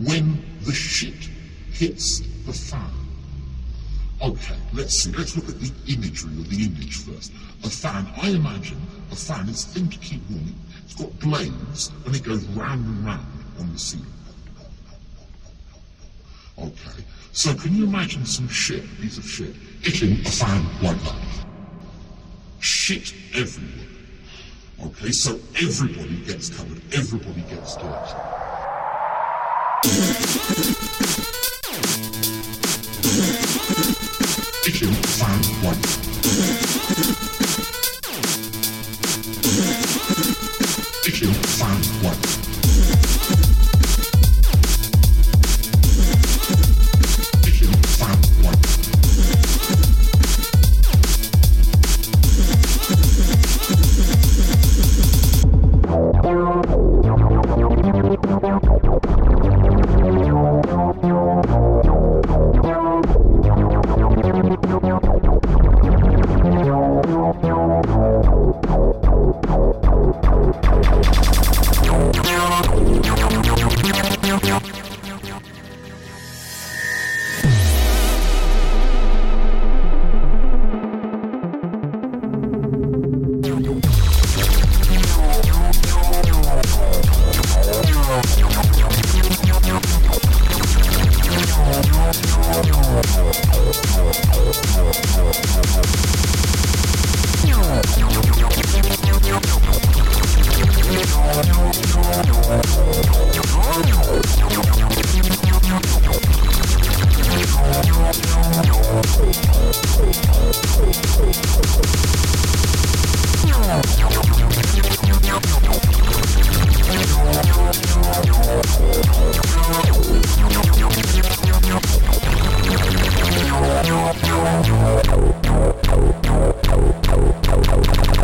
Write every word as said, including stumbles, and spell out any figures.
when the shit hits the fan. Okay, let's see. Let's look at the imagery or the image first. A fan, I imagine a fan is thin to keep warm. It's got blades and it goes round and round on the ceiling. Okay, so can you imagine some shit, a piece of shit, hitting a fan like that? Shit everywhere. Okay, so everybody gets covered, everybody gets dirty. Hitting a fan like that. Hitting a fan like that. Hitting a fan like that. Meow, meow, meow, meow, meow.